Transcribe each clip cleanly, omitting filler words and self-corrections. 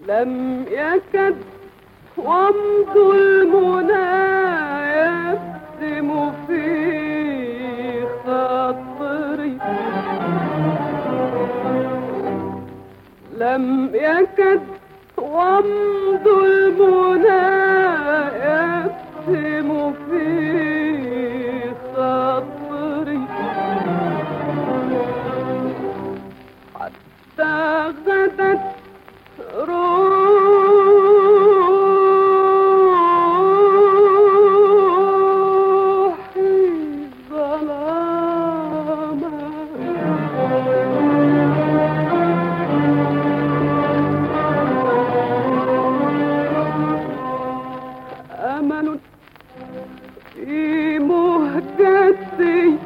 لم يكد ومض المنى يبسم في خاطري، لم يكد ومض المنى يبسم في خاطري، حتى غدت أمل في مهجتي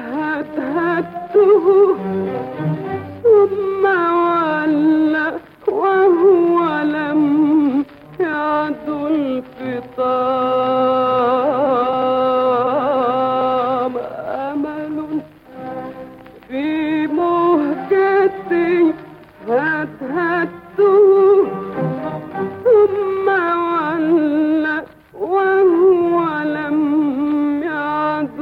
هدهدته ثم ولى وهو لم يعد الفطام. أمل في مهجتي هدهدته ثم ولى وهو لم يعد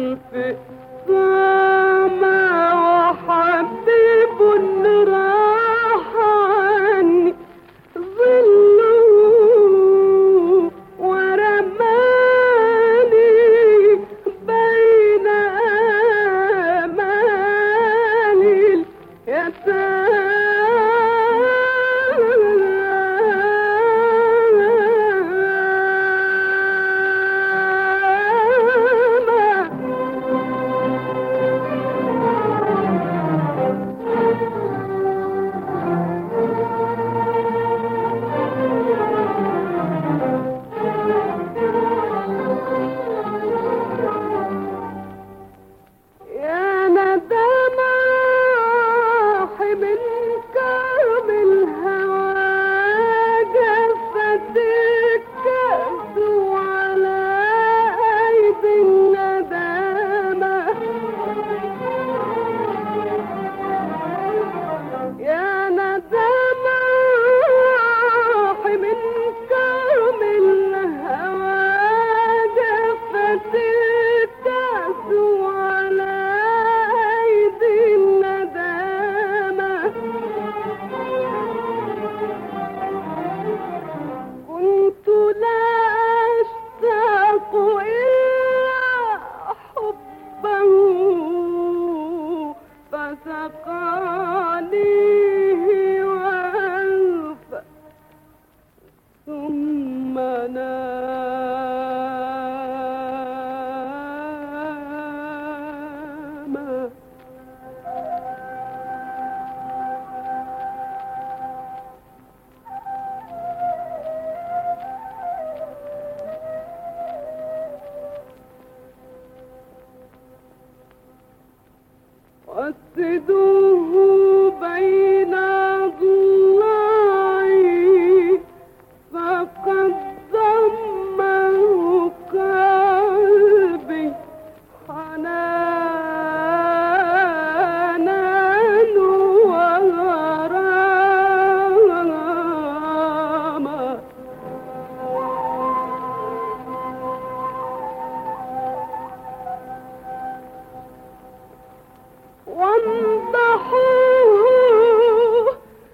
الفطام، وحبيب راح عني ظله ورماني بين آمال اليتامى. يا ندم من كرم الهوى جفت الكأس على أيدي الندامة. يا ندم من كرم الهوى جفت الكأس على أيدي الندامة. كنت لا أشتاق إلا حبه فسقانيه وأنفى ثم نام. واسدوه بين ضلعي فقد ضمه قلبي حنانا وغراما. وانضحوه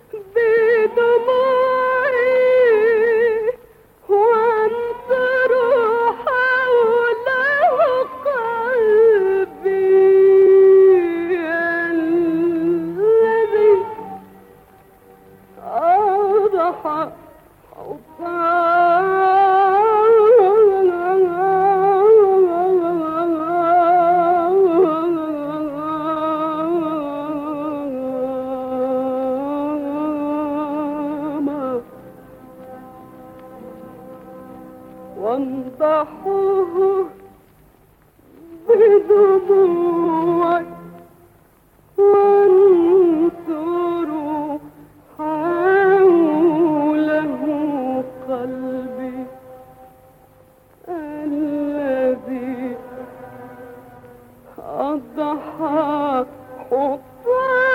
بدموعي وانصروا حوله قلبي الذي أضحى وانضحوه بدموعي وانثروا حوله قلبي الذي أضحى حطام.